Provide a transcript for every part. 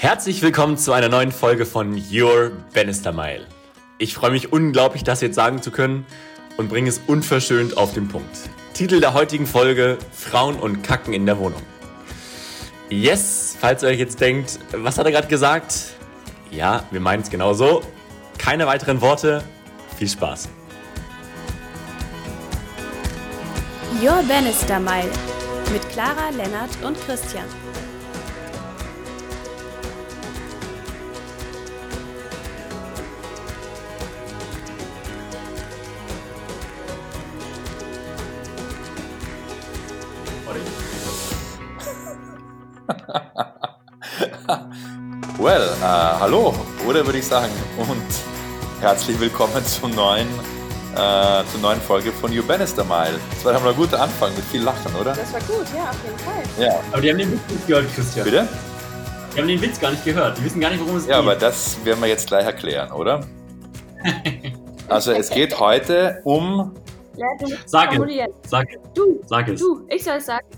Herzlich willkommen zu einer neuen Folge von Your Bannister Mile. Ich freue mich unglaublich, das jetzt sagen zu können und bringe es unverschönt auf den Punkt. Titel der heutigen Folge: Frauen und Kacken in der Wohnung. Yes, falls ihr euch jetzt denkt, was hat er gerade gesagt? Ja, wir meinen es genau so. Keine weiteren Worte. Viel Spaß. Your Bannister Mile mit Clara, Lennart und Christian. Well, hallo, oder würde ich sagen, und herzlich willkommen zur neuen Folge von Your Bannister Mile. Das war ein guter Anfang mit viel Lachen, oder? Das war gut, ja, auf jeden Fall. Ja. Aber die haben den Witz nicht gehört, Christian. Bitte? Die haben den Witz gar nicht gehört. Die wissen gar nicht, worum es geht. Ja, aber das werden wir jetzt gleich erklären, oder? Also es geht heute um... Ja, du musst Sag formulieren. es. Sag es. Du, ich soll es sagen.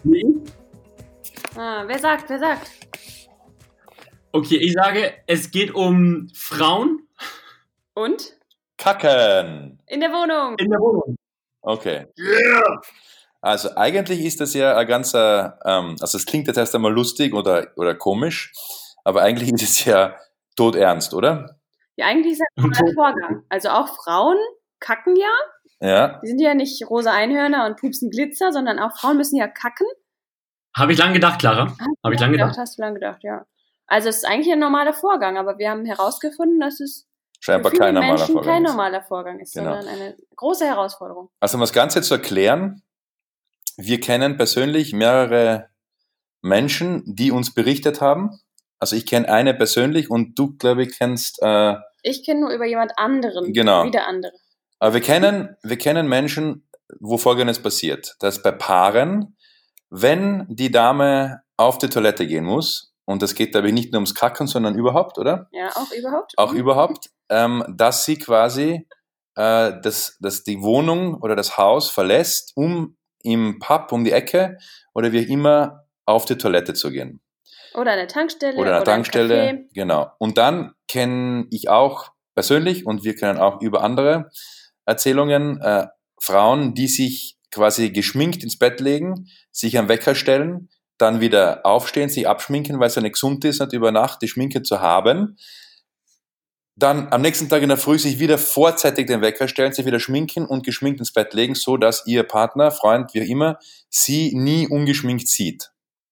Wer sagt? Okay, ich sage, es geht um Frauen Und? Kacken. In der Wohnung. in der Wohnung. Okay. Yeah. Also eigentlich ist das ja ein ganzer... also es klingt jetzt erst einmal lustig oder komisch, aber eigentlich ist es ja todernst, oder? Ja, eigentlich ist das ein Vorgang. Also auch Frauen kacken ja. Ja. Die sind ja nicht rosa Einhörner und pupsen Glitzer, sondern auch Frauen müssen ja kacken. Habe ich lang gedacht, Clara. Habe ich lang gedacht. Hast du lang gedacht, ja. Also es ist eigentlich ein normaler Vorgang, aber wir haben herausgefunden, dass es Scheinbar für viele kein normaler Menschen Vorgang kein ist. normaler Vorgang ist, Genau. sondern eine große Herausforderung. Also um das Ganze zu erklären, wir kennen persönlich mehrere Menschen, die uns berichtet haben. Also ich kenne eine persönlich und du, glaube ich, kennst... Ich kenne nur über jemand anderen. Genau. Wieder andere. aber wir kennen Menschen, wo Folgendes passiert. Dass bei Paaren, wenn die Dame auf die Toilette gehen muss, und das geht dabei nicht nur ums Kacken, sondern überhaupt, oder? Ja, auch überhaupt. Auch überhaupt, dass sie quasi dass die Wohnung oder das Haus verlässt, um im Pub um die Ecke oder wie auch immer auf die Toilette zu gehen. Oder eine Tankstelle. Oder eine Tankstelle, ein Café. genau. Und dann kenne ich auch persönlich und wir kennen auch über andere Erzählungen Frauen, die sich quasi geschminkt ins Bett legen, sich am Wecker stellen, dann wieder aufstehen, sich abschminken, weil es ja nicht gesund ist, nicht über Nacht die Schminke zu haben. Dann am nächsten Tag in der Früh sich wieder vorzeitig den Wecker stellen, sich wieder schminken und geschminkt ins Bett legen, so dass ihr Partner, Freund, wie auch immer, sie nie ungeschminkt sieht.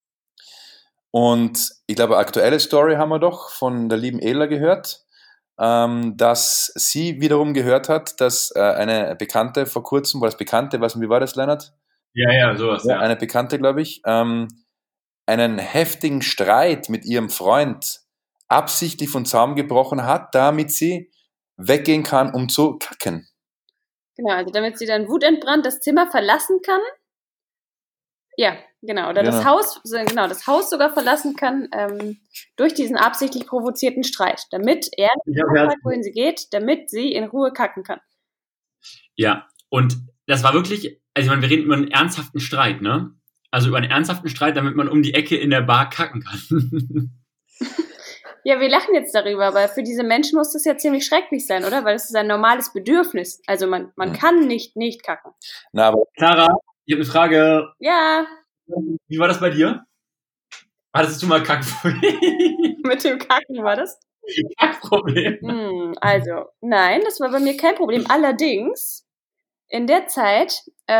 Und ich glaube, eine aktuelle Story haben wir doch von der lieben Ela gehört, dass sie wiederum gehört hat, dass eine Bekannte vor kurzem, wie war das, Lennart? Ja, sowas, ja. Eine Bekannte, glaube ich, einen heftigen Streit mit ihrem Freund absichtlich von Zaum gebrochen hat, damit sie weggehen kann, um zu kacken. Genau, also damit sie dann wutentbrannt das Zimmer verlassen kann. Ja, genau. Oder Genau. das Haus sogar verlassen kann durch diesen absichtlich provozierten Streit. Damit er nicht sagt, wohin sie geht, damit sie in Ruhe kacken kann. Ja, und das war wirklich, also ich meine, wir reden über einen ernsthaften Streit, ne? Also über einen ernsthaften Streit, damit man um die Ecke in der Bar kacken kann. Ja, wir lachen jetzt darüber, aber für diese Menschen muss das ja ziemlich schrecklich sein, oder? Weil es ist ein normales Bedürfnis. Also man kann nicht kacken. Na, aber Clara, ich habe eine Frage. Ja, Wie war das bei dir? Hattest du mal Kackproblem? mit dem Kacken war das. Kackproblem? Also, nein, das war bei mir kein Problem. Allerdings, in der Zeit,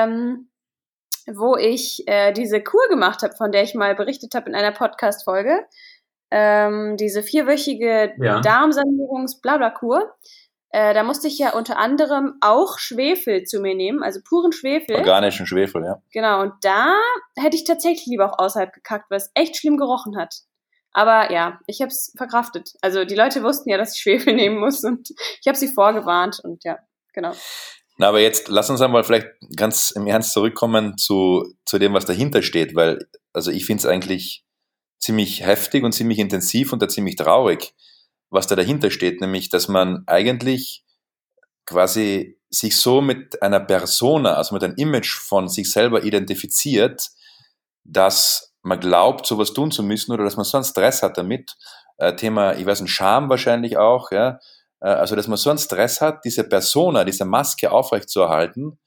wo ich diese Kur gemacht habe, von der ich mal berichtet habe in einer Podcast-Folge, diese 4-wöchige Darmsanierungs-Blabla-Kur, da musste ich ja unter anderem auch Schwefel zu mir nehmen, also puren Schwefel. organischen Schwefel, ja. Genau, und da hätte ich tatsächlich lieber auch außerhalb gekackt, weil es echt schlimm gerochen hat. Aber ja, ich habe es verkraftet. Also die Leute wussten ja, dass ich Schwefel nehmen muss und ich habe sie vorgewarnt und ja, genau. Na, aber jetzt lass uns einmal vielleicht ganz im Ernst zurückkommen zu dem, was dahinter steht, weil, also ich finde es eigentlich ziemlich heftig und ziemlich intensiv und da ziemlich traurig, was da dahinter steht, nämlich, dass man eigentlich quasi sich so mit einer Persona, also mit einem Image von sich selber identifiziert, dass man glaubt, sowas tun zu müssen oder dass man so einen Stress hat damit, Thema, ich weiß nicht, Scham wahrscheinlich auch, ja. Also, dass man so einen Stress hat, diese Persona, diese Maske aufrechtzuerhalten,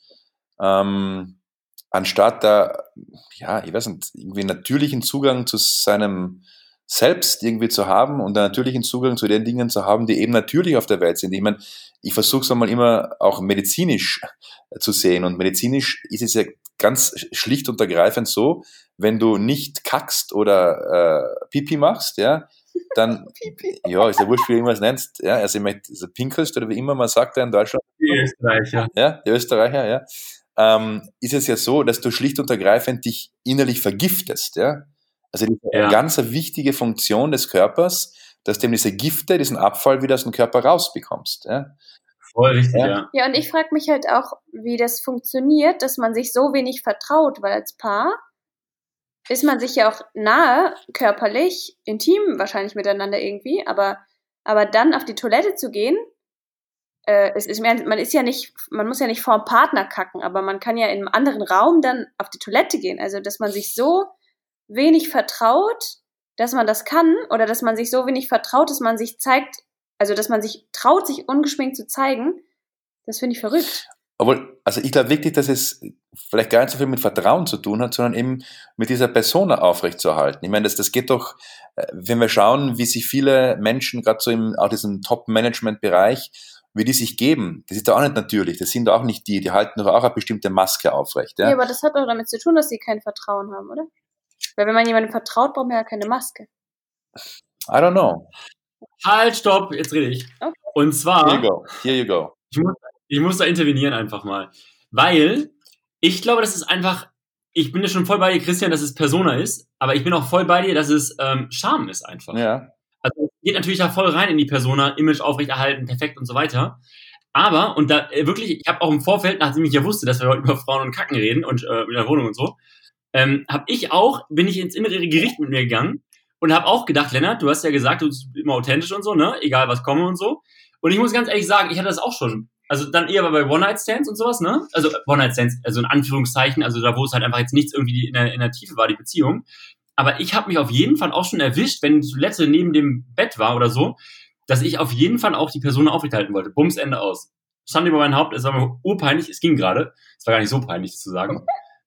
anstatt da, ja, ich weiß nicht, irgendwie natürlichen Zugang zu seinem Selbst irgendwie zu haben und einen natürlichen Zugang zu den Dingen zu haben, die eben natürlich auf der Welt sind. Ich meine, ich versuche es einmal immer auch medizinisch zu sehen und medizinisch ist es ja ganz schlicht und ergreifend so, wenn du nicht kackst oder Pipi machst, ja, dann, ja, ist ja wurscht, wie du irgendwas nennst, ja, also ich meine, also pinkelst oder wie immer man sagt ja in Deutschland. Die Österreicher. Ja, die Österreicher, ja. Ist es ja so, dass du schlicht und ergreifend dich innerlich vergiftest, ja. Also eine ganz wichtige Funktion des Körpers, dass du eben diese Gifte, diesen Abfall wieder aus dem Körper rausbekommst, ja. Voll richtig, ja. Ja, und ich frage mich halt auch, wie das funktioniert, dass man sich so wenig vertraut, weil als Paar ist man sich ja auch nahe, körperlich, intim wahrscheinlich miteinander irgendwie, aber dann auf die Toilette zu gehen, man muss ja nicht vor dem Partner kacken, aber man kann ja in einem anderen Raum dann auf die Toilette gehen. Also, dass man sich so wenig vertraut, dass man das kann, oder dass man sich so wenig vertraut, dass man sich zeigt, also dass man sich traut, sich ungeschminkt zu zeigen, das finde ich verrückt. Obwohl, also ich glaube wirklich, dass es vielleicht gar nicht so viel mit Vertrauen zu tun hat, sondern eben mit dieser Persona aufrechtzuerhalten. Ich meine, das geht doch, wenn wir schauen, wie sich viele Menschen, gerade so im auch diesem Top-Management-Bereich, wie die sich geben, das ist doch auch nicht natürlich. Das sind doch auch nicht die halten doch auch eine bestimmte Maske aufrecht. Ja, aber das hat doch damit zu tun, dass sie kein Vertrauen haben, oder? Weil wenn man jemandem vertraut, braucht man ja keine Maske. I don't know. Halt, stopp, jetzt rede ich. Okay. Und zwar, Here you go. Ich muss da intervenieren einfach mal. Weil ich glaube, das ist einfach, ich bin ja schon voll bei dir, Christian, dass es Persona ist, aber ich bin auch voll bei dir, dass es Charme ist einfach. Ja. Also es geht natürlich da voll rein in die Persona, Image aufrechterhalten, perfekt und so weiter. Aber, und da wirklich, ich habe auch im Vorfeld, nachdem ich ja wusste, dass wir heute über Frauen und Kacken reden und in der Wohnung und so, bin ich ins innere Gericht mit mir gegangen und habe auch gedacht, Lennart, du hast ja gesagt, du bist immer authentisch und so, ne? Egal was komme und so. Und ich muss ganz ehrlich sagen, ich hatte das auch schon. Also dann eher bei One-Night-Stands und sowas, ne? Also One-Night-Stands, also in Anführungszeichen, also da, wo es halt einfach jetzt nichts irgendwie in der Tiefe war, die Beziehung. Aber ich habe mich auf jeden Fall auch schon erwischt, wenn die Toilette neben dem Bett war oder so, dass ich auf jeden Fall auch die Person aufrechterhalten wollte. Bums, Ende aus. Stand über mein Haupt, es war mir urpeinlich, es ging gerade. Es war gar nicht so peinlich, das zu sagen.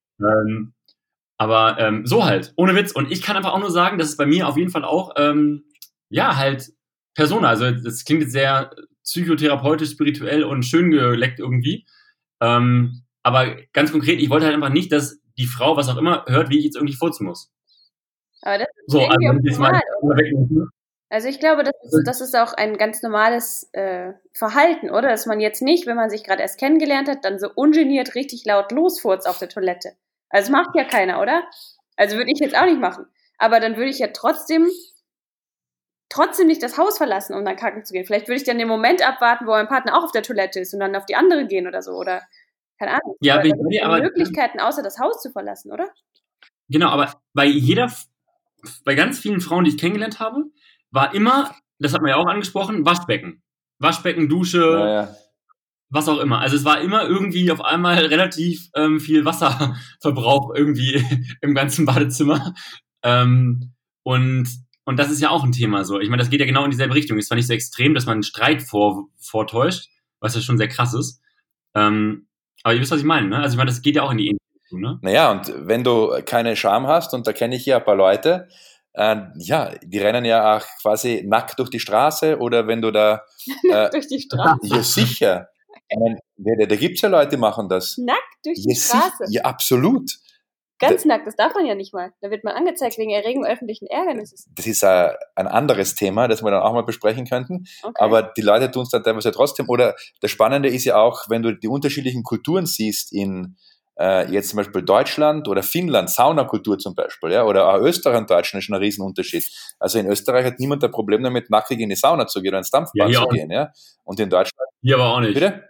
Aber so halt, ohne Witz. Und ich kann einfach auch nur sagen, dass es bei mir auf jeden Fall auch, ja, halt Persona. Also das klingt jetzt sehr psychotherapeutisch, spirituell und schön geleckt irgendwie. Aber ganz konkret, ich wollte halt einfach nicht, dass die Frau, was auch immer, hört, wie ich jetzt irgendwie furzen muss. Aber das ist So, irgendwie also, auch normal, oder? Also ich glaube, das ist auch ein ganz normales Verhalten, oder? Dass man jetzt nicht, wenn man sich gerade erst kennengelernt hat, dann so ungeniert richtig laut losfurzt auf der Toilette. Also das macht ja keiner, oder? Also würde ich jetzt auch nicht machen. Aber dann würde ich ja trotzdem nicht das Haus verlassen, um dann kacken zu gehen. Vielleicht würde ich dann den Moment abwarten, wo mein Partner auch auf der Toilette ist und dann auf die andere gehen oder so. Oder, keine Ahnung. Ja, aber es gibt Möglichkeiten, außer das Haus zu verlassen, oder? Genau, aber bei ganz vielen Frauen, die ich kennengelernt habe, war immer, das hat man ja auch angesprochen, Waschbecken. Waschbecken, Dusche, was auch immer. Also es war immer irgendwie auf einmal relativ viel Wasserverbrauch irgendwie im ganzen Badezimmer. Und das ist ja auch ein Thema so. Ich meine, das geht ja genau in dieselbe Richtung. Ist zwar nicht so extrem, dass man einen Streit vortäuscht, was ja schon sehr krass ist. Aber ihr wisst, was ich meine, ne? Also ich meine, das geht ja auch in die ähnliche Richtung, ne? Naja, und wenn du keine Scham hast, und da kenne ich ja ein paar Leute, ja, die rennen ja auch quasi nackt durch die Straße, oder wenn du da... durch die Straße? Ja, sicher. Ich meine, da gibt es ja Leute, die machen das. Nackt durch die Straße? Ja, absolut. Ganz nackt, das darf man ja nicht mal. Da wird man angezeigt wegen Erregung öffentlichen Ärgernisses. Das ist ein anderes Thema, das wir dann auch mal besprechen könnten. Okay. Aber die Leute tun es dann teilweise trotzdem. Oder das Spannende ist ja auch, wenn du die unterschiedlichen Kulturen siehst in jetzt zum Beispiel Deutschland oder Finnland, Saunakultur zum Beispiel, ja, oder auch Österreich und Deutschland ist schon ein Riesenunterschied. Also in Österreich hat niemand ein Problem damit, nackig in die Sauna zu gehen oder ins Dampfbad zu gehen. Ja. Und in Deutschland... Hier aber auch nicht. Bitte?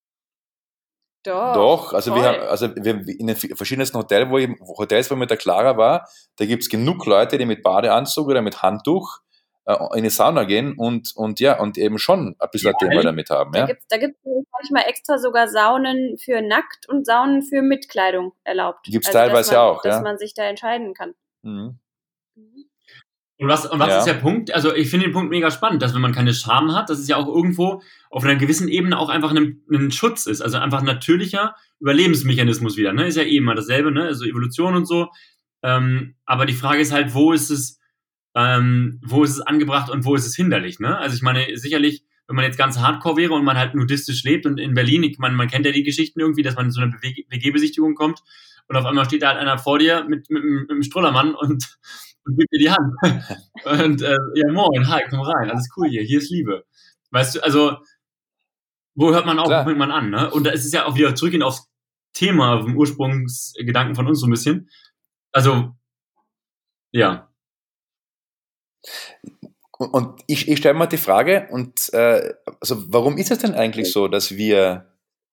Doch, also wir in den verschiedensten Hotels, wo ich mit der Clara war, da gibt's genug Leute, die mit Badeanzug oder mit Handtuch in die Sauna gehen und eben schon ein bisschen ein Thema damit haben. Ja? Da gibt's manchmal extra sogar Saunen für nackt und Saunen für mit Kleidung erlaubt. Gibt's also, teilweise auch, dass man sich da entscheiden kann. Mhm. Und was ist der Punkt? Also ich finde den Punkt mega spannend, dass wenn man keine Scham hat, dass es ja auch irgendwo auf einer gewissen Ebene auch einfach ein Schutz ist, also einfach ein natürlicher Überlebensmechanismus wieder, ne? Ist ja eh immer dasselbe, ne? Also Evolution und so. Aber die Frage ist halt, wo ist es angebracht und wo ist es hinderlich, ne? Also ich meine, sicherlich, wenn man jetzt ganz hardcore wäre und man halt nudistisch lebt und in Berlin, man kennt ja die Geschichten irgendwie, dass man in so eine WG-Besichtigung kommt und auf einmal steht da halt einer vor dir mit einem Strollermann und gibt dir die Hand. Und ja, moin, hi, komm rein, alles cool hier ist Liebe. Weißt du, also, wo hört man auf, wo fängt man an, ne? Und da ist es ja auch wieder zurückgehend aufs Thema, vom Ursprungsgedanken von uns so ein bisschen. Also, ja. Und ich stelle mir die Frage, also warum ist es denn eigentlich so, dass wir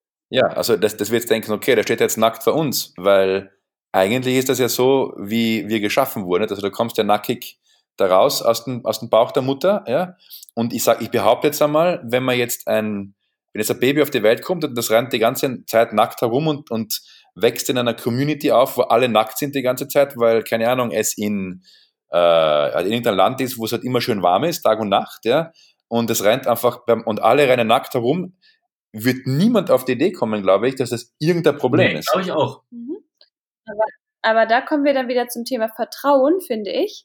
jetzt denken, okay, der steht jetzt nackt vor uns, weil eigentlich ist das ja so, wie wir geschaffen wurden. Also du kommst ja nackig da raus aus dem Bauch der Mutter, ja. Und ich behaupte jetzt einmal, wenn jetzt ein Baby auf die Welt kommt und das rennt die ganze Zeit nackt herum und wächst in einer Community auf, wo alle nackt sind die ganze Zeit, weil, keine Ahnung, es in irgendein Land ist, wo es halt immer schön warm ist, Tag und Nacht, ja, und es rennt einfach, und alle rennen nackt herum, wird niemand auf die Idee kommen, glaube ich, dass das irgendein Problem ist. Glaube ich auch. Aber da kommen wir dann wieder zum Thema Vertrauen, finde ich,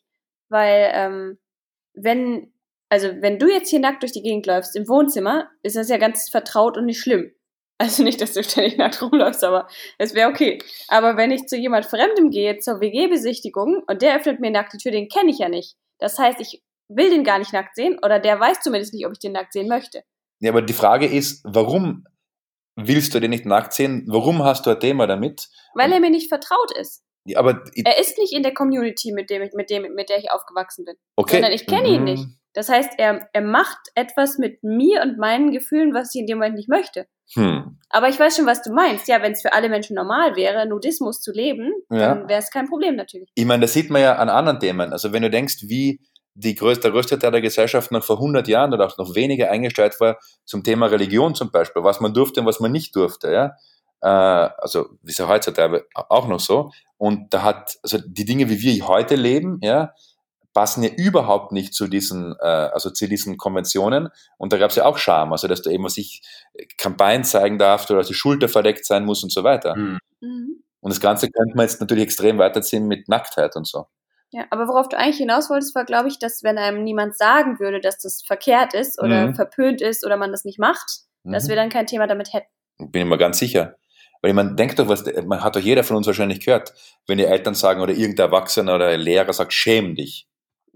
weil wenn du jetzt hier nackt durch die Gegend läufst im Wohnzimmer, ist das ja ganz vertraut und nicht schlimm. Also nicht, dass du ständig nackt rumläufst, aber es wäre okay. Aber wenn ich zu jemand Fremdem gehe, zur WG-Besichtigung, und der öffnet mir nackt die Tür, den kenne ich ja nicht. Das heißt, ich will den gar nicht nackt sehen, oder der weiß zumindest nicht, ob ich den nackt sehen möchte. Ja, aber die Frage ist, warum willst du den nicht nackt sehen? Warum hast du ein Thema damit? Weil er mir nicht vertraut ist. Ja, aber er ist nicht in der Community, mit der ich aufgewachsen bin. Okay. Sondern ich kenne ihn nicht. Das heißt, er macht etwas mit mir und meinen Gefühlen, was ich in dem Moment nicht möchte. Aber ich weiß schon, was du meinst. Ja, wenn es für alle Menschen normal wäre, Nudismus zu leben, dann wäre es kein Problem natürlich. Ich meine, das sieht man ja an anderen Themen. Also wenn du denkst, wie der größte Teil der Gesellschaft noch vor 100 Jahren oder auch noch weniger eingestellt war zum Thema Religion zum Beispiel, was man durfte und was man nicht durfte, ja. Also ist ja heutzutage auch noch so. Und also die Dinge, wie wir heute leben, ja, passen ja überhaupt nicht zu diesen Konventionen. Und da gab es ja auch Scham, also dass du eben kein Bein zeigen darfst oder dass die Schulter verdeckt sein muss und so weiter. Und das Ganze könnte man jetzt natürlich extrem weiterziehen mit Nacktheit und so. Ja, aber worauf du eigentlich hinaus wolltest, war, glaube ich, dass wenn einem niemand sagen würde, dass das verkehrt ist oder verpönt ist oder man das nicht macht, dass wir dann kein Thema damit hätten. Bin ich mir ganz sicher. Weil man denkt doch, man hat doch jeder von uns wahrscheinlich gehört, wenn die Eltern sagen oder irgendein Erwachsener oder Lehrer sagt, schäm dich.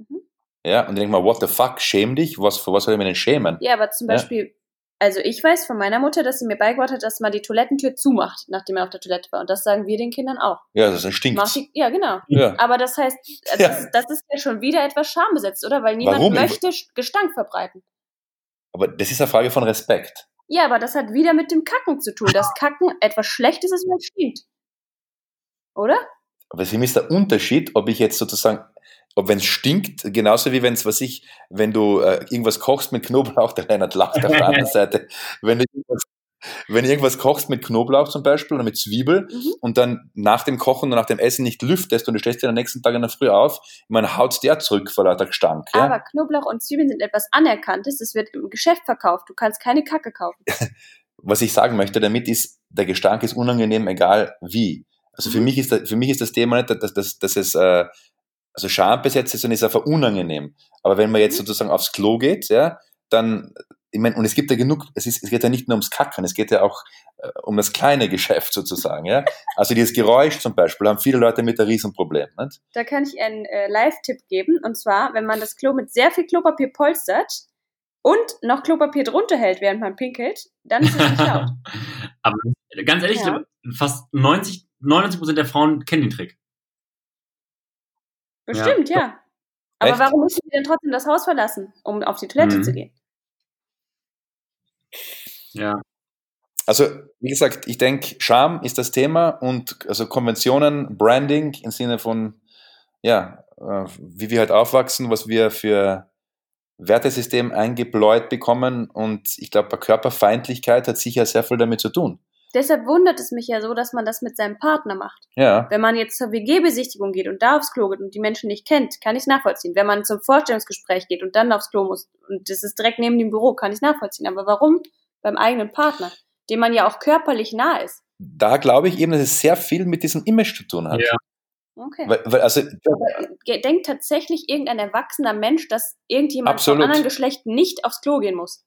Ja, und ich denke mal, what the fuck, schäm dich? Vor was soll ich mir denn schämen? Ja, aber zum Beispiel, also ich weiß von meiner Mutter, dass sie mir beigebracht hat, dass man die Toilettentür zumacht, nachdem man auf der Toilette war. Und das sagen wir den Kindern auch. Ja, das stinkt. Ja, genau. Ja. Aber das heißt, das ist ja schon wieder etwas schambesetzt, oder? Weil niemand möchte Gestank verbreiten. Aber das ist eine Frage von Respekt. Ja, aber das hat wieder mit dem Kacken zu tun. Das Kacken etwas Schlechtes ist, wenn es stinkt. Oder? Aber für mich ist der Unterschied, ob ich jetzt sozusagen, wenn es stinkt, genauso wie wenn du irgendwas kochst mit Knoblauch, der Reinhard lacht auf der anderen Seite. Wenn du irgendwas kochst mit Knoblauch zum Beispiel oder mit Zwiebel und dann nach dem Kochen und nach dem Essen nicht lüftest und du stellst dir am nächsten Tag in der Früh auf, man haut der zurück vor lauter Gestank. Ja? Aber Knoblauch und Zwiebeln sind etwas Anerkanntes, das wird im Geschäft verkauft, du kannst keine Kacke kaufen. Was ich sagen möchte damit ist, der Gestank ist unangenehm, egal wie. Also für mich ist das Thema nicht, dass es also schambesetzt ist und ist einfach unangenehm. Aber wenn man jetzt sozusagen aufs Klo geht, ja, dann, ich meine, und es gibt ja genug, es geht ja nicht nur ums Kacken, es geht ja auch um das kleine Geschäft sozusagen, ja. Also dieses Geräusch zum Beispiel haben viele Leute mit ein Riesenproblem, nicht? Da kann ich einen Live-Tipp geben, und zwar, wenn man das Klo mit sehr viel Klopapier polstert und noch Klopapier drunter hält, während man pinkelt, dann ist es nicht laut. Aber ganz ehrlich, fast 99% der Frauen kennen den Trick. Bestimmt, ja. Aber warum müssen die denn trotzdem das Haus verlassen, um auf die Toilette zu gehen? Ja. Also, wie gesagt, ich denke, Scham ist das Thema und also Konventionen, Branding im Sinne von, wie wir halt aufwachsen, was wir für Wertesystem eingebläut bekommen, und ich glaube, Körperfeindlichkeit hat sicher sehr viel damit zu tun. Deshalb wundert es mich ja so, dass man das mit seinem Partner macht. Ja. Wenn man jetzt zur WG-Besichtigung geht und da aufs Klo geht und die Menschen nicht kennt, kann ich es nachvollziehen. Wenn man zum Vorstellungsgespräch geht und dann aufs Klo muss und das ist direkt neben dem Büro, kann ich es nachvollziehen. Aber warum beim eigenen Partner, dem man ja auch körperlich nah ist? Da glaube ich eben, dass es sehr viel mit diesem Image zu tun hat. Ja. Okay. Also, Aber denkt tatsächlich irgendein erwachsener Mensch, dass irgendjemand Absolut. vom anderen Geschlecht nicht aufs Klo gehen muss?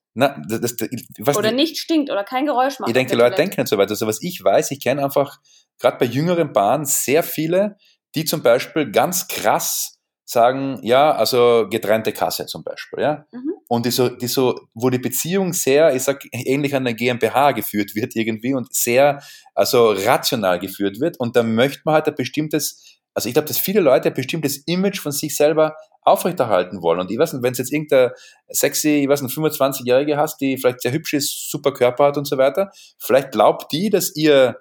Oder nicht stinkt oder kein Geräusch macht? Ich denke, die Leute denken nicht so weit. Also was ich weiß, ich kenne einfach gerade bei jüngeren Paaren sehr viele, die zum Beispiel ganz krass sagen, ja, also getrennte Kasse zum Beispiel, ja. Und die so, wo die Beziehung sehr, ich sag, ähnlich an der GmbH geführt wird irgendwie und sehr, also rational geführt wird. Und da möchte man halt ein bestimmtes, also ich glaube, dass viele Leute ein bestimmtes Image von sich selber aufrechterhalten wollen. Und ich weiß nicht, wenn es jetzt irgendeine sexy, 25-Jährige hast, die vielleicht sehr hübsch ist, super Körper hat und so weiter, vielleicht glaubt die, dass ihr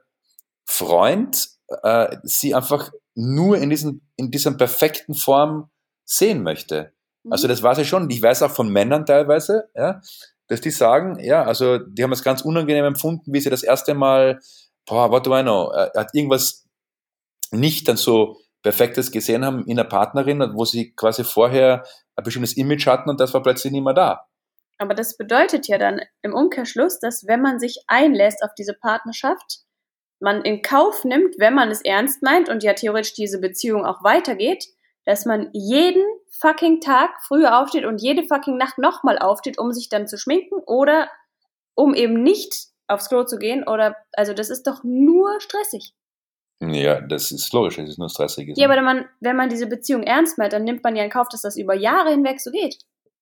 Freund sie einfach nur in dieser perfekten Form sehen möchte. Also das weiß ich schon. Ich weiß auch von Männern teilweise, ja, dass die sagen, ja, also die haben es ganz unangenehm empfunden, wie sie das erste Mal, what do I know, hat irgendwas nicht dann so Perfektes gesehen haben in einer Partnerin, wo sie quasi vorher ein bestimmtes Image hatten und das war plötzlich nicht mehr da. Aber das bedeutet ja dann im Umkehrschluss, dass wenn man sich einlässt auf diese Partnerschaft, man in Kauf nimmt, wenn man es ernst meint und ja theoretisch diese Beziehung auch weitergeht, dass man jeden fucking Tag früher aufsteht und jede fucking Nacht nochmal aufsteht, um sich dann zu schminken oder um eben nicht aufs Klo zu gehen oder, also das ist doch nur stressig. Ja, das ist logisch, das ist nur stressig. Ja, aber wenn man diese Beziehung ernst meint, dann nimmt man ja in Kauf, dass das über Jahre hinweg so geht.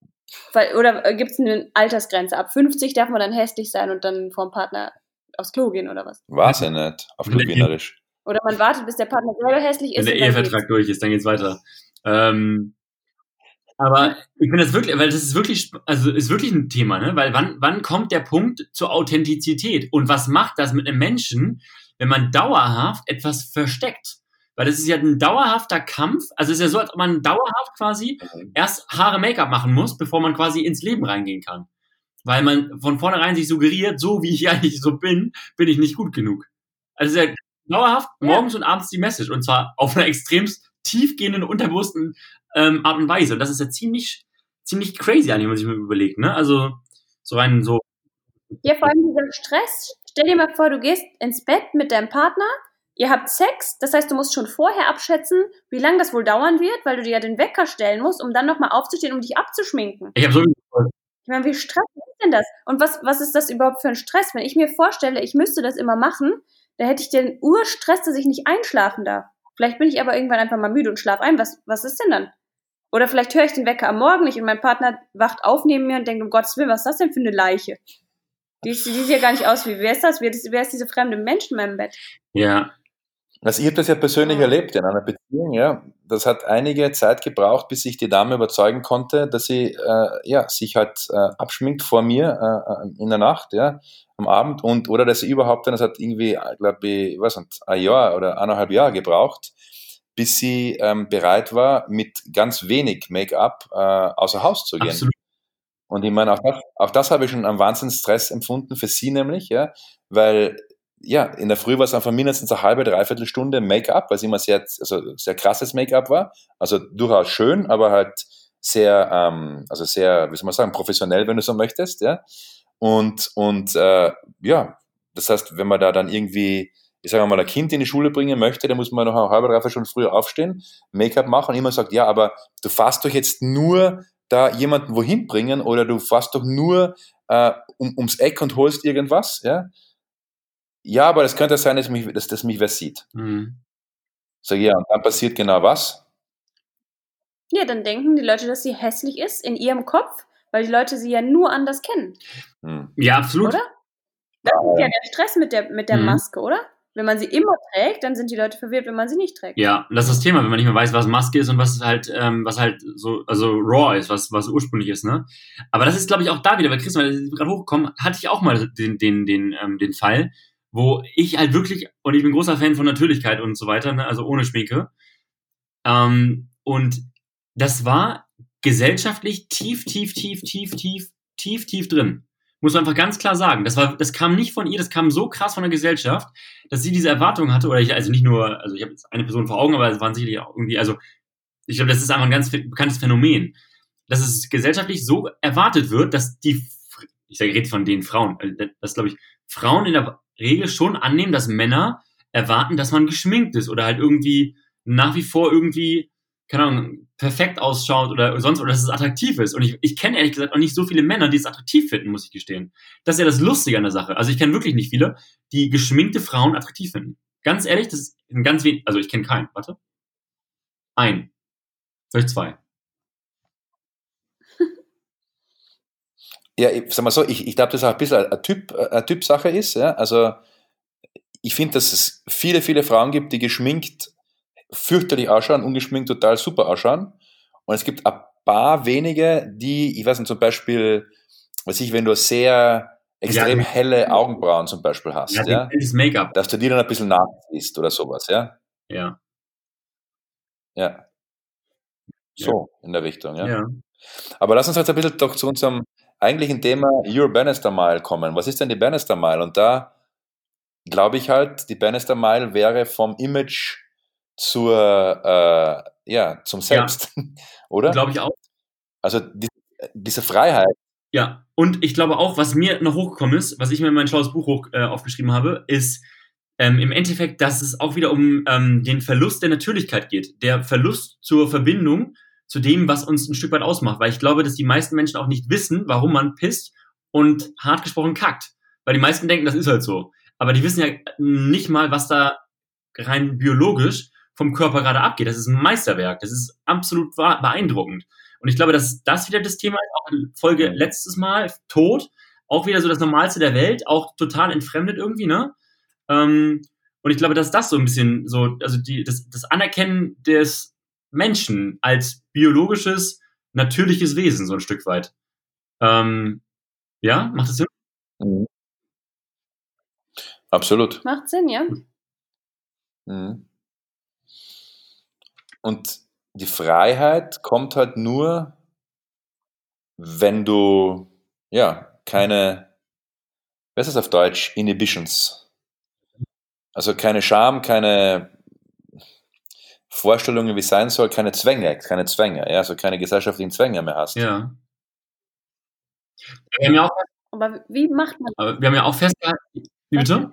Oder gibt es eine Altersgrenze? Ab 50 darf man dann hässlich sein und dann vom Partner aufs Klo gehen oder was? Weiß ja nicht, auf gut Wienerisch. Oder man wartet, bis der Partner selber hässlich ist. Wenn der Ehevertrag durch ist, dann geht's weiter. Aber ich finde das wirklich, weil das ist wirklich, also ist wirklich ein Thema, ne? Weil wann kommt der Punkt zur Authentizität? Und was macht das mit einem Menschen, wenn man dauerhaft etwas versteckt? Weil das ist ja ein dauerhafter Kampf. Also es ist ja so, als ob man dauerhaft quasi erst Haare, Make-up machen muss, bevor man quasi ins Leben reingehen kann. Weil man von vornherein sich suggeriert, so wie ich eigentlich so bin ich nicht gut genug. Also es ist ja dauerhaft morgens und abends die Message. Und zwar auf einer extremst tiefgehenden, unterbewussten Art und Weise. Und das ist ja ziemlich crazy eigentlich, wenn man sich mal überlegt, ne? Also so rein so. Ja, vor allem dieser Stress. Stell dir mal vor, du gehst ins Bett mit deinem Partner, ihr habt Sex, das heißt, du musst schon vorher abschätzen, wie lange das wohl dauern wird, weil du dir ja den Wecker stellen musst, um dann nochmal aufzustehen, um dich abzuschminken. Ich meine, wie stressig ist denn das? Und was ist das überhaupt für ein Stress? Wenn ich mir vorstelle, ich müsste das immer machen, da hätte ich den Urstress, dass ich nicht einschlafen darf. Vielleicht bin ich aber irgendwann einfach mal müde und schlafe ein. Was ist denn dann? Oder vielleicht höre ich den Wecker am Morgen nicht und mein Partner wacht auf neben mir und denkt, um Gottes Willen, was ist das denn für eine Leiche? Die sieht ja gar nicht aus wie, wer ist das? Wer ist diese fremde Mensch in meinem Bett? Ja. Also ich habe das ja persönlich erlebt in einer Beziehung, ja. Das hat einige Zeit gebraucht, bis ich die Dame überzeugen konnte, dass sie sich halt abschminkt vor mir in der Nacht, ja, am Abend oder dass sie überhaupt dann, das hat irgendwie, glaube ich, weiß nicht, ein Jahr oder 1,5 Jahre gebraucht, bis sie bereit war, mit ganz wenig Make-up außer Haus zu gehen. Absolut. Und ich meine, auch das habe ich schon einen Wahnsinnsstress empfunden für sie nämlich, ja, weil ja, in der Früh war es einfach mindestens eine halbe, dreiviertel Stunde Make-up, weil es immer sehr krasses Make-up war. Also durchaus schön, aber halt sehr, wie soll man sagen, professionell, wenn du so möchtest, ja. Und das heißt, wenn man da dann irgendwie, ich sage mal, ein Kind in die Schule bringen möchte, dann muss man noch eine halbe, dreiviertel Stunde früher aufstehen, Make-up machen und immer sagt, ja, aber du fährst doch jetzt nur da jemanden wohin bringen oder du fährst doch nur ums Eck und holst irgendwas, ja. Ja, aber das könnte sein, dass mich wer sieht. Sag ja, und dann passiert genau was? Ja, dann denken die Leute, dass sie hässlich ist in ihrem Kopf, weil die Leute sie ja nur anders kennen. Ja, absolut. Oder? Das ist ja der Stress mit der Maske, oder? Wenn man sie immer trägt, dann sind die Leute verwirrt, wenn man sie nicht trägt. Ja, und das ist das Thema, wenn man nicht mehr weiß, was Maske ist und was halt so, also raw ist, was ursprünglich ist, ne? Aber das ist, glaube ich, auch da wieder, weil Christian ist gerade hochgekommen, hatte ich auch mal den Fall, wo ich halt wirklich, und ich bin großer Fan von Natürlichkeit und so weiter, ne, also ohne Schminke. Und das war gesellschaftlich tief drin. Muss man einfach ganz klar sagen. Das kam nicht von ihr, das kam so krass von der Gesellschaft, dass sie diese Erwartung hatte, oder also nicht nur, also ich habe jetzt eine Person vor Augen, aber es waren sicherlich auch irgendwie, also ich glaube, das ist einfach ein ganz bekanntes Phänomen, dass es gesellschaftlich so erwartet wird, dass ich rede von den Frauen, dass, glaube ich, Frauen in der Regel schon annehmen, dass Männer erwarten, dass man geschminkt ist oder halt irgendwie nach wie vor irgendwie, keine Ahnung, perfekt ausschaut oder sonst, oder dass es attraktiv ist. Und ich kenne ehrlich gesagt auch nicht so viele Männer, die es attraktiv finden, muss ich gestehen. Das ist ja das Lustige an der Sache. Also ich kenne wirklich nicht viele, die geschminkte Frauen attraktiv finden. Ganz ehrlich, das ist ein ganz wenig, also ich kenne keinen. Warte. Vielleicht zwei. Ja, sag mal so, ich glaube, dass auch ein bisschen eine Typsache ist. Ja? Also ich finde, dass es viele, viele Frauen gibt, die geschminkt fürchterlich ausschauen, ungeschminkt total super ausschauen. Und es gibt ein paar wenige, die, ich weiß nicht, zum Beispiel, wenn du sehr extrem helle Augenbrauen zum Beispiel hast, das Make-up, dass du die dann ein bisschen nachziehst oder sowas, ja? Ja. So, in der Richtung, ja. Ja. Aber lass uns jetzt ein bisschen doch zu unserem eigentlichen Thema Your Bannister Mile kommen. Was ist denn die Bannister Mile? Und da glaube ich halt, die Bannister Mile wäre vom Image zum Selbst, oder? Glaube ich auch. Also diese Freiheit. Ja, und ich glaube auch, was mir noch hochgekommen ist, was ich mir in mein schlaues Buch aufgeschrieben habe, ist im Endeffekt, dass es auch wieder um den Verlust der Natürlichkeit geht. Der Verlust zur Verbindung zu dem, was uns ein Stück weit ausmacht. Weil ich glaube, dass die meisten Menschen auch nicht wissen, warum man pisst und hart gesprochen kackt. Weil die meisten denken, das ist halt so. Aber die wissen ja nicht mal, was da rein biologisch vom Körper gerade abgeht. Das ist ein Meisterwerk. Das ist absolut beeindruckend. Und ich glaube, dass das wieder das Thema ist, auch in Folge letztes Mal, Tod, auch wieder so das Normalste der Welt, auch total entfremdet irgendwie, ne? Und ich glaube, dass das so ein bisschen so, also das Anerkennen des Menschen als biologisches, natürliches Wesen, so ein Stück weit. Ja, macht das Sinn? Mhm. Absolut. Macht Sinn, ja. Mhm. Und die Freiheit kommt halt nur, wenn du, keine, was ist das auf Deutsch? Inhibitions. Also keine Scham, keine Vorstellungen, wie es sein soll, keine Zwänge, ja, also keine gesellschaftlichen Zwänge mehr hast. Ja. Wir haben ja auch, Aber wie macht man das? wir haben ja auch festgehalten, wie bitte?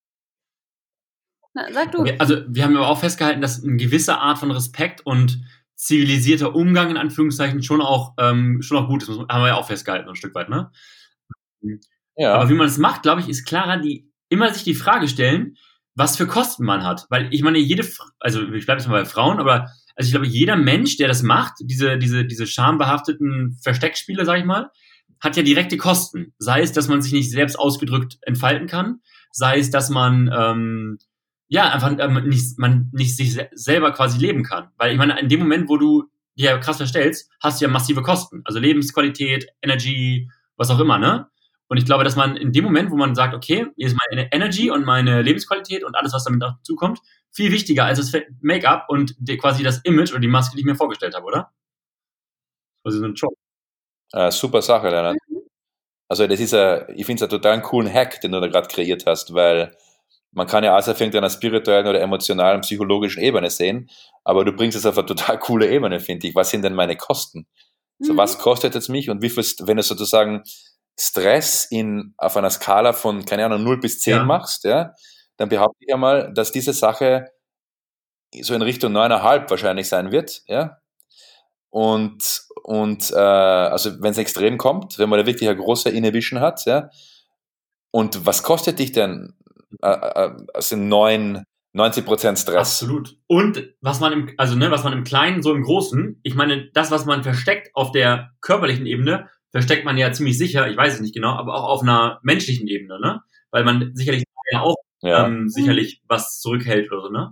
Na, sag du. Also wir haben aber auch festgehalten, dass eine gewisse Art von Respekt und zivilisierter Umgang in Anführungszeichen schon auch gut ist. Haben wir ja auch festgehalten, ein Stück weit, ne? Ja. Aber wie man es macht, glaube ich, ist klarer, immer sich die Frage stellen, was für Kosten man hat. Weil ich meine, also ich bleibe jetzt mal bei Frauen, aber also ich glaube, jeder Mensch, der das macht, diese schambehafteten Versteckspiele, sag ich mal, hat ja direkte Kosten. Sei es, dass man sich nicht selbst ausgedrückt entfalten kann, sei es, dass man einfach nicht sich selber quasi leben kann. Weil ich meine, in dem Moment, wo du dich ja krass verstellst, hast du ja massive Kosten. Also Lebensqualität, Energy, was auch immer, ne? Und ich glaube, dass man in dem Moment, wo man sagt, okay, hier ist meine Energy und meine Lebensqualität und alles, was damit dazu kommt, viel wichtiger als das Make-up und quasi das Image oder die Maske, die ich mir vorgestellt habe, oder? Also so ein Job. Super Sache, Leonard. Also ich finde es einen total coolen Hack, den du da gerade kreiert hast, weil man kann ja alles auf irgendeiner spirituellen oder emotionalen, psychologischen Ebene sehen, aber du bringst es auf eine total coole Ebene, finde ich. Was sind denn meine Kosten? So, was kostet es mich und wie viel, wenn du sozusagen Stress auf einer Skala von, keine Ahnung, 0 bis 10 machst, ja, dann behaupte ich einmal, dass diese Sache so in Richtung 9,5 wahrscheinlich sein wird, ja. Und also wenn es extrem kommt, wenn man da wirklich eine große Inhibition hat, ja. Und was kostet dich denn also 90% Stress? Absolut. Und was man im Kleinen, so im Großen, ich meine, das, was man versteckt auf der körperlichen Ebene, versteckt man ja ziemlich sicher, ich weiß es nicht genau, aber auch auf einer menschlichen Ebene, ne? Weil man sicherlich auch sicherlich was zurückhält oder so, ne?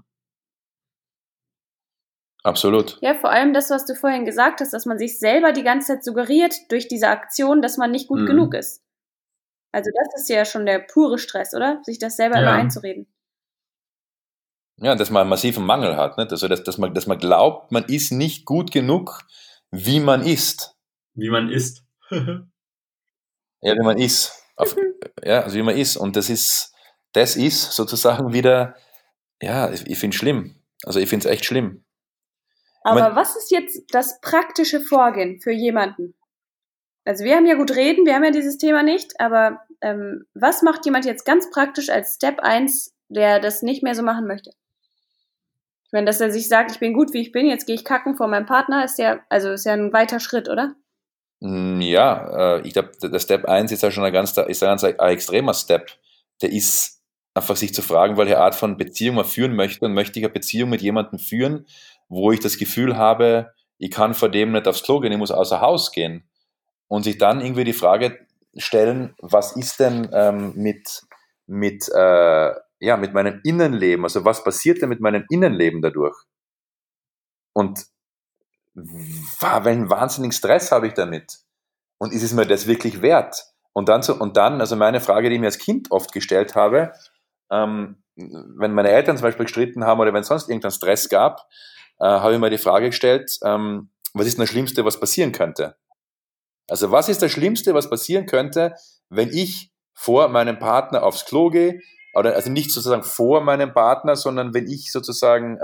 Absolut. Ja, vor allem das, was du vorhin gesagt hast, dass man sich selber die ganze Zeit suggeriert durch diese Aktion, dass man nicht gut genug ist. Also das ist ja schon der pure Stress, oder? Sich das selber immer einzureden. Ja, dass man einen massiven Mangel hat, ne? Also dass man glaubt, man ist nicht gut genug, wie man ist. Wie man ist. Ja, wie man ist. also wie man ist. Und das ist sozusagen wieder, ja, ich finde es schlimm. Also ich finde es echt schlimm. Aber was ist jetzt das praktische Vorgehen für jemanden? Also wir haben ja gut reden, wir haben ja dieses Thema nicht, aber was macht jemand jetzt ganz praktisch als Step 1, der das nicht mehr so machen möchte? Ich meine, dass er sich sagt, ich bin gut, wie ich bin, jetzt gehe ich kacken vor meinem Partner, ist ja ein weiter Schritt, oder? Ja, ich glaube, der Step 1 ist ja schon ein ganz extremer Step. Der ist einfach sich zu fragen, welche Art von Beziehung man führen möchte, und möchte ich eine Beziehung mit jemandem führen, wo ich das Gefühl habe, ich kann vor dem nicht aufs Klo gehen, ich muss außer Haus gehen. Und sich dann irgendwie die Frage stellen, was ist denn mit meinem Innenleben? Also was passiert denn mit meinem Innenleben dadurch? Und welchen wahnsinnigen Stress habe ich damit? Und ist es mir das wirklich wert? Und dann, also meine Frage, die ich mir als Kind oft gestellt habe, wenn meine Eltern zum Beispiel gestritten haben oder wenn es sonst irgendeinen Stress gab, habe ich mir die Frage gestellt, was ist denn das Schlimmste, was passieren könnte? Also was ist das Schlimmste, was passieren könnte, wenn ich vor meinem Partner aufs Klo gehe, oder also nicht sozusagen vor meinem Partner, sondern wenn ich sozusagen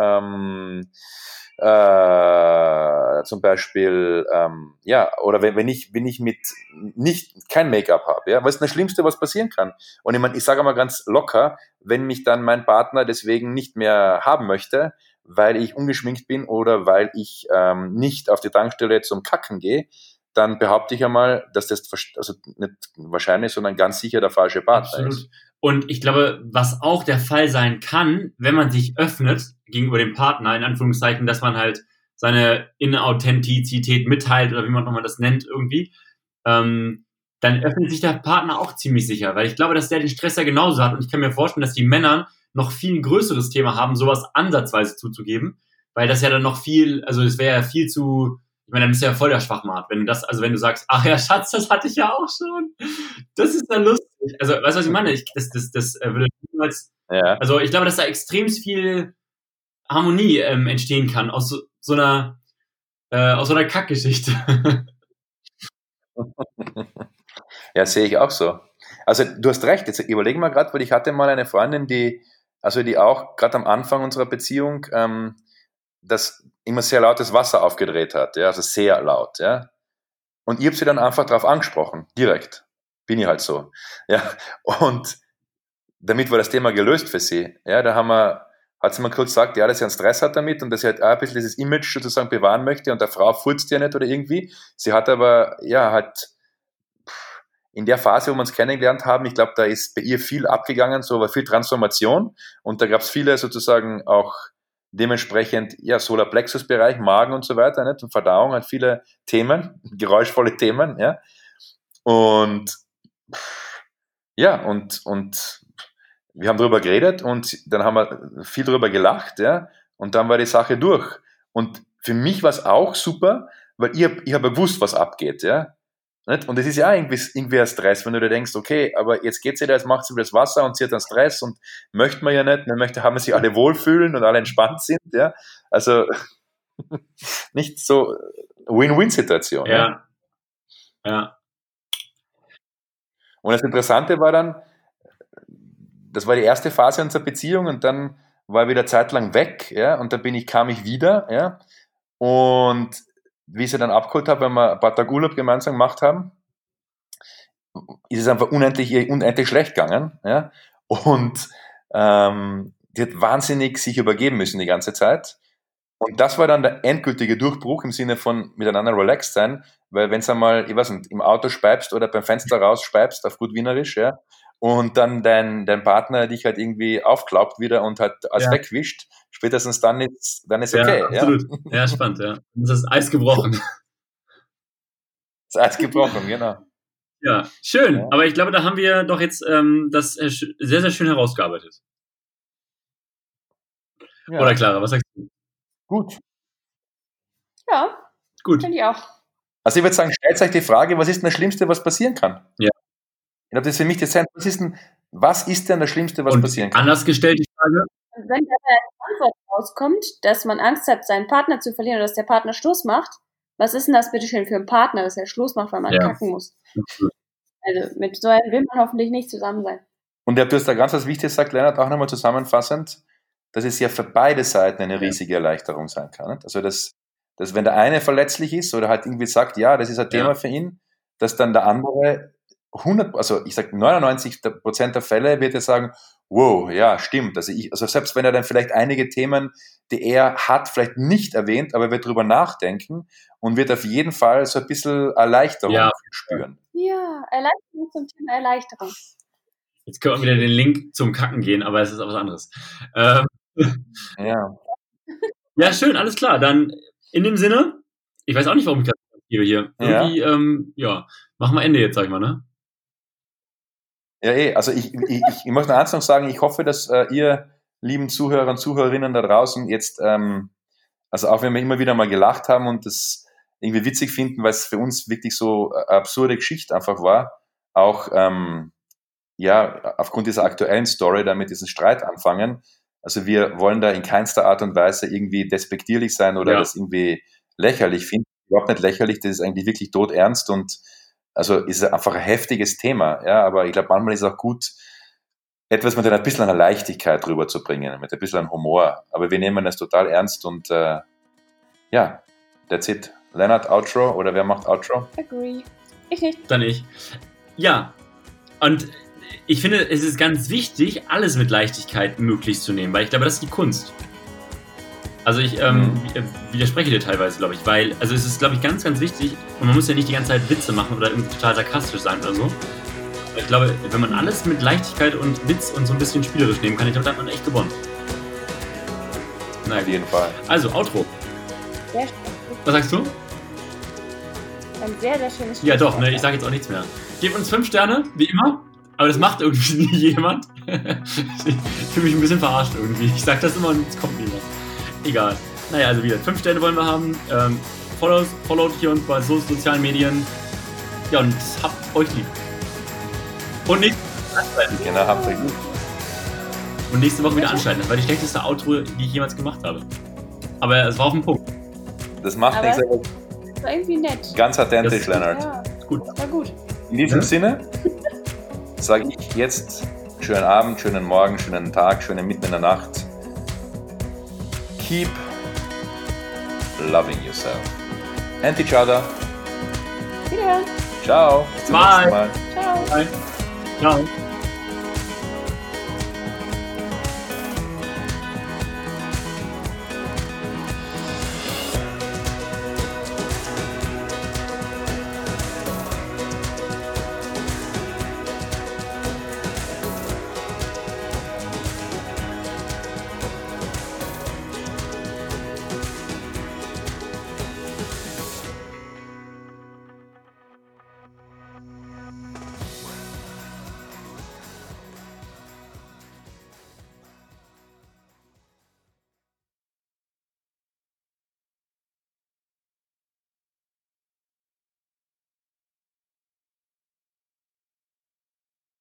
zum Beispiel, oder wenn ich mit kein Make-up habe, ja, was ist das Schlimmste, was passieren kann? Und ich meine, ich sage mal ganz locker, wenn mich dann mein Partner deswegen nicht mehr haben möchte, weil ich ungeschminkt bin oder weil ich nicht auf die Tankstelle zum Kacken gehe, dann behaupte ich einmal, dass das also nicht wahrscheinlich, sondern ganz sicher der falsche Partner ist. Und ich glaube, was auch der Fall sein kann, wenn man sich öffnet gegenüber dem Partner, in Anführungszeichen, dass man halt seine Inauthentizität mitteilt oder wie man nochmal das nennt irgendwie, dann öffnet sich der Partner auch ziemlich sicher, weil ich glaube, dass der den Stress ja genauso hat und ich kann mir vorstellen, dass die Männer noch viel ein größeres Thema haben, sowas ansatzweise zuzugeben, weil das ja dann noch viel, also es wäre ja viel zu, ich meine, dann bist du ja voll der Schwachmat, wenn du sagst, ach ja, Schatz, das hatte ich ja auch schon. Das ist dann lustig. Also, weißt du, was ich meine? Das würde niemals, also ich glaube, dass da extrem viel Harmonie entstehen kann aus so einer Kackgeschichte. Ja, sehe ich auch so. Also du hast recht, jetzt überlegen wir gerade, weil ich hatte mal eine Freundin, die auch gerade am Anfang unserer Beziehung das immer sehr lautes Wasser aufgedreht hat, ja, also sehr laut, ja. Und ich habe sie dann einfach darauf angesprochen, direkt. Bin ich halt so. Ja. Und damit war das Thema gelöst für sie. Ja, hat sie mal kurz gesagt, ja, dass sie einen Stress hat damit und dass sie halt auch ein bisschen dieses Image sozusagen bewahren möchte und der Frau furzt ja nicht oder irgendwie. Sie hat aber, ja, halt in der Phase, wo wir uns kennengelernt haben, ich glaube, da ist bei ihr viel abgegangen, so war viel Transformation und da gab es viele sozusagen auch dementsprechend, ja, Solarplexus-Bereich, Magen und so weiter, nicht? Und Verdauung hat viele Themen, geräuschvolle Themen, ja. Und ja, und wir haben darüber geredet und dann haben wir viel darüber gelacht, ja, und dann war die Sache durch. Und für mich war es auch super, weil ich hab ja gewusst, was abgeht, ja. Nicht? Und es ist ja irgendwie ein Stress, wenn du dir denkst, okay, aber jetzt geht's ja, jetzt macht sie wieder das Wasser und sie hat einen Stress und möchte man ja nicht, man möchte haben, dass sich alle wohlfühlen und alle entspannt sind, ja. Also nicht so Win-Win-Situation. Ja. Ja. Und das Interessante war dann, das war die erste Phase unserer Beziehung und dann war ich wieder zeitlang weg, ja, und dann kam ich wieder, ja, und wie ich sie dann abgeholt habe, wenn wir ein paar Tage Urlaub gemeinsam gemacht haben, ist es einfach unendlich schlecht gegangen, ja, und die hat wahnsinnig sich übergeben müssen die ganze Zeit. Und das war dann der endgültige Durchbruch im Sinne von miteinander relaxed sein, weil wenn du einmal, ich weiß nicht, im Auto speibst oder beim Fenster raus speibst, auf gut Wienerisch, ja, und dann dein Partner dich halt irgendwie aufklaubt wieder und halt alles wegwischt, spätestens dann ist okay. Ja, absolut. Ja, spannend, ja. Dann ist das Eis gebrochen. Das Eis gebrochen, genau. Ja, schön. Ja. Aber ich glaube, da haben wir doch jetzt das sehr, sehr schön herausgearbeitet. Ja. Oder Clara, was sagst du? Gut. Ja, gut. Finde ich auch. Also ich würde sagen, stellt euch die Frage, was ist denn das Schlimmste, was passieren kann? Ja. Ich glaube, das ist für mich das Sein. Was ist denn das Schlimmste, was passieren kann? Anders gestellt die Frage. Und wenn da eine Antwort rauskommt, dass man Angst hat, seinen Partner zu verlieren oder dass der Partner Schluss macht, was ist denn das bitte schön für ein Partner, dass er Schluss macht, weil man kacken muss? Also mit so einem will man hoffentlich nicht zusammen sein. Und du hast da ganz was Wichtiges gesagt, Lennart, auch nochmal zusammenfassend, dass es ja für beide Seiten eine riesige Erleichterung sein kann. Nicht? Also dass wenn der eine verletzlich ist oder halt irgendwie sagt, ja, das ist ein Thema für ihn, dass dann der andere 99% der Fälle wird er sagen, wow, ja, stimmt. Also selbst wenn er dann vielleicht einige Themen, die er hat, vielleicht nicht erwähnt, aber er wird drüber nachdenken und wird auf jeden Fall so ein bisschen Erleichterung spüren. Ja, Erleichterung zum Thema Erleichterung. Jetzt können wir wieder den Link zum Kacken gehen, aber es ist auch was anderes. Ja. Ja, schön, alles klar. Dann in dem Sinne, ich weiß auch nicht, warum ich das gebe hier. Irgendwie, machen wir Ende jetzt, sag ich mal, ne? Ja, also ich möchte noch eins noch sagen, ich hoffe, dass ihr lieben Zuhörer und Zuhörerinnen da draußen jetzt, also auch wenn wir immer wieder mal gelacht haben und das irgendwie witzig finden, weil es für uns wirklich so eine absurde Geschichte einfach war, auch aufgrund dieser aktuellen Story, da mit diesem Streit anfangen. Also wir wollen da in keinster Art und Weise irgendwie despektierlich sein oder das irgendwie lächerlich finden. Überhaupt nicht lächerlich, das ist eigentlich wirklich todernst und also ist einfach ein heftiges Thema, ja, aber ich glaube, manchmal ist es auch gut, etwas mit ein bisschen einer Leichtigkeit rüberzubringen, mit ein bisschen Humor. Aber wir nehmen das total ernst und that's it. Lennart, Outro oder wer macht Outro? Agree. Ich nicht. Dann ich. Ja, und ich finde, es ist ganz wichtig, alles mit Leichtigkeit möglichst zu nehmen, weil ich glaube, das ist die Kunst. Also ich widerspreche dir teilweise, glaube ich, weil, also es ist, glaube ich, ganz, ganz wichtig und man muss ja nicht die ganze Zeit Witze machen oder irgendwie total sarkastisch sein oder so. Aber ich glaube, wenn man alles mit Leichtigkeit und Witz und so ein bisschen spielerisch nehmen kann, ich glaube, da hat man echt gewonnen. Nein, auf jeden Fall. Also, Outro. Sehr schön. Was sagst du? Ein sehr, sehr schönes Ja doch, ne, ich sage jetzt auch nichts mehr. Gebt uns 5 Sterne, wie immer. Aber das macht irgendwie nie jemand. Ich fühle mich ein bisschen verarscht irgendwie. Ich sage das immer und es kommt niemand. Egal. Naja, also wieder 5 Sterne wollen wir haben. Followt hier uns bei sozialen Medien. Ja, und habt euch lieb. Und nächste Woche anschalten. Genau, habt euch lieb. Und nächste Woche wieder anschalten. Das war die schlechteste Outro, die ich jemals gemacht habe. Aber es war auf den Punkt. Das macht nichts, aber das war irgendwie nett. ganz authentisch, Lennart. Ja, Gut. das war gut. In diesem Sinne sage ich jetzt schönen Abend, schönen Morgen, schönen Tag, schönen Mitten in der Nacht. Keep loving yourself and each other. Wiederhören. Ciao. Bis zum nächsten Mal. Ciao. Bye. Ciao.